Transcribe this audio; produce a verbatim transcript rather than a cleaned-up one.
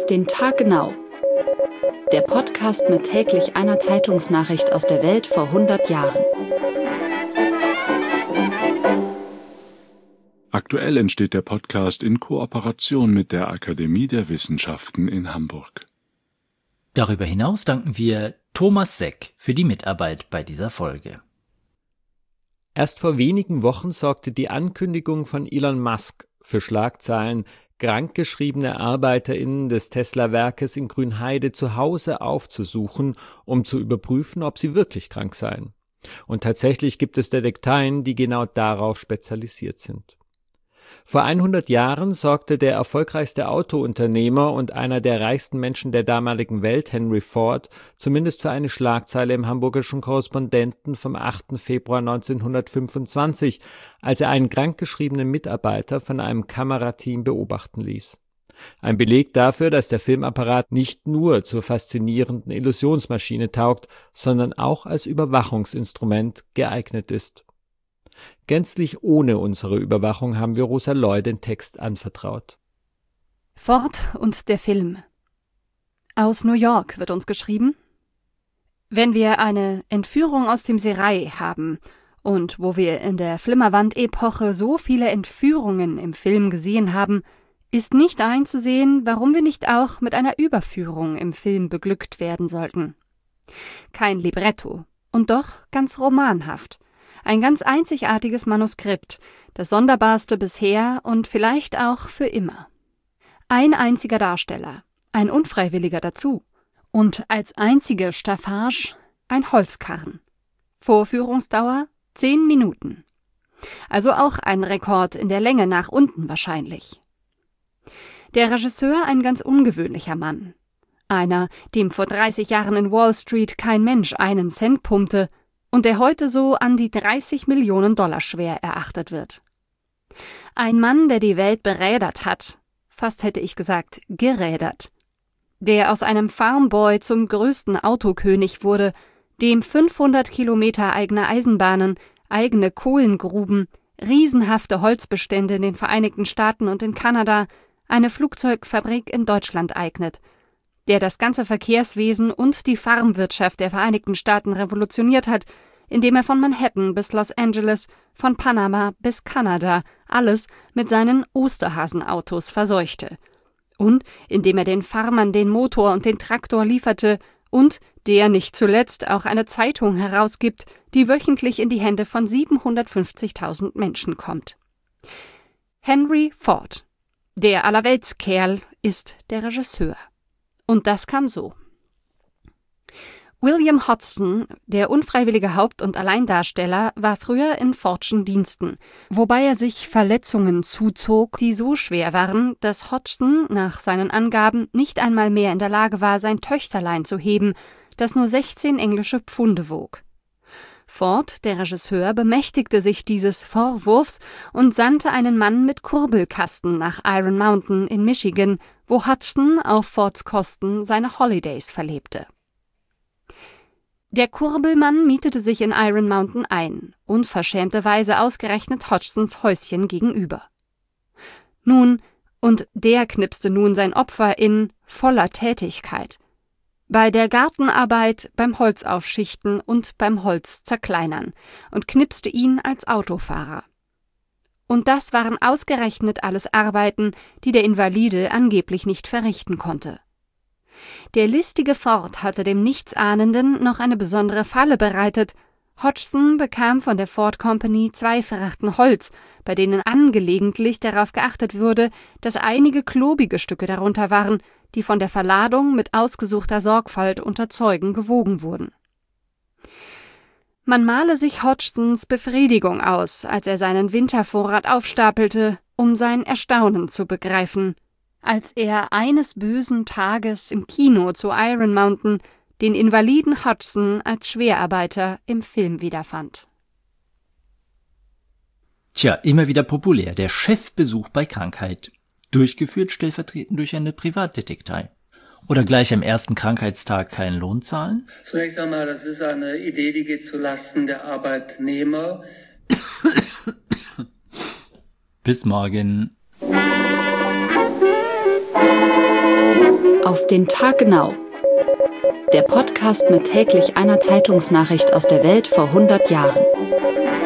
Auf den Tag genau. Der Podcast mit täglich einer Zeitungsnachricht aus der Welt vor hundert Jahren. Aktuell entsteht der Podcast in Kooperation mit der Akademie der Wissenschaften in Hamburg. Darüber hinaus danken wir Thomas Seck für die Mitarbeit bei dieser Folge. Erst vor wenigen Wochen sorgte die Ankündigung von Elon Musk für Schlagzeilen, krankgeschriebene ArbeiterInnen des Tesla-Werkes in Grünheide zu Hause aufzusuchen, um zu überprüfen, ob sie wirklich krank seien. Und tatsächlich gibt es Detekteien, die genau darauf spezialisiert sind. Vor hundert Jahren sorgte der erfolgreichste Autounternehmer und einer der reichsten Menschen der damaligen Welt, Henry Ford, zumindest für eine Schlagzeile im Hamburgischen Korrespondenten vom achten Februar neunzehnhundertfünfundzwanzig, als er einen krankgeschriebenen Mitarbeiter von einem Kamerateam beobachten ließ. Ein Beleg dafür, dass der Filmapparat nicht nur zur faszinierenden Illusionsmaschine taugt, sondern auch als Überwachungsinstrument geeignet ist. Gänzlich ohne unsere Überwachung haben wir Rosa Loy den Text anvertraut. Ford und der Film. Aus New York wird uns geschrieben: Wenn wir eine Entführung aus dem Serail haben und wo wir in der Flimmerwand-Epoche so viele Entführungen im Film gesehen haben, ist nicht einzusehen, warum wir nicht auch mit einer Überführung im Film beglückt werden sollten. Kein Libretto und doch ganz romanhaft. Ein ganz einzigartiges Manuskript, das sonderbarste bisher und vielleicht auch für immer. Ein einziger Darsteller, ein Unfreiwilliger dazu und als einzige Staffage ein Holzkarren. Vorführungsdauer zehn Minuten. Also auch ein Rekord in der Länge nach unten wahrscheinlich. Der Regisseur ein ganz ungewöhnlicher Mann. Einer, dem vor dreißig Jahren in Wall Street kein Mensch einen Cent pumpte, und der heute so an die dreißig Millionen Dollar schwer erachtet wird. Ein Mann, der die Welt berädert hat, fast hätte ich gesagt gerädert, der aus einem Farmboy zum größten Autokönig wurde, dem fünfhundert Kilometer eigene Eisenbahnen, eigene Kohlengruben, riesenhafte Holzbestände in den Vereinigten Staaten und in Kanada, eine Flugzeugfabrik in Deutschland eignet, der das ganze Verkehrswesen und die Farmwirtschaft der Vereinigten Staaten revolutioniert hat, indem er von Manhattan bis Los Angeles, von Panama bis Kanada alles mit seinen Osterhasenautos verseuchte. Und indem er den Farmern den Motor und den Traktor lieferte und der nicht zuletzt auch eine Zeitung herausgibt, die wöchentlich in die Hände von siebenhundertfünfzigtausend Menschen kommt. Henry Ford, der Allerweltskerl, ist der Regisseur. Und das kam so. William Hodgson, der unfreiwillige Haupt- und Alleindarsteller, war früher in Fordschen Diensten, wobei er sich Verletzungen zuzog, die so schwer waren, dass Hodgson nach seinen Angaben nicht einmal mehr in der Lage war, sein Töchterlein zu heben, das nur sechzehn englische Pfunde wog. Ford, der Regisseur, bemächtigte sich dieses Vorwurfs und sandte einen Mann mit Kurbelkasten nach Iron Mountain in Michigan, wo Hodgson auf Fords Kosten seine Holidays verlebte. Der Kurbelmann mietete sich in Iron Mountain ein, unverschämterweise ausgerechnet Hodgsons Häuschen gegenüber. Nun, und der knipste nun sein Opfer in voller Tätigkeit. Bei der Gartenarbeit, beim Holzaufschichten und beim Holz zerkleinern und knipste ihn als Autofahrer. Und das waren ausgerechnet alles Arbeiten, die der Invalide angeblich nicht verrichten konnte. Der listige Ford hatte dem Nichtsahnenden noch eine besondere Falle bereitet. Hodgson bekam von der Ford Company zwei Frachten Holz, bei denen angelegentlich darauf geachtet wurde, dass einige klobige Stücke darunter waren, die von der Verladung mit ausgesuchter Sorgfalt unter Zeugen gewogen wurden. Man male sich Hodgsons Befriedigung aus, als er seinen Wintervorrat aufstapelte, um sein Erstaunen zu begreifen, als er eines bösen Tages im Kino zu Iron Mountain den Invaliden Hodgson als Schwerarbeiter im Film wiederfand. Tja, immer wieder populär, der Chefbesuch bei Krankheit. Durchgeführt stellvertretend durch eine Privatdetektei. Oder gleich am ersten Krankheitstag keinen Lohn zahlen? Zunächst einmal, das ist eine Idee, die geht zulasten der Arbeitnehmer. Bis morgen. Auf den Tag genau. Der Podcast mit täglich einer Zeitungsnachricht aus der Welt vor hundert Jahren.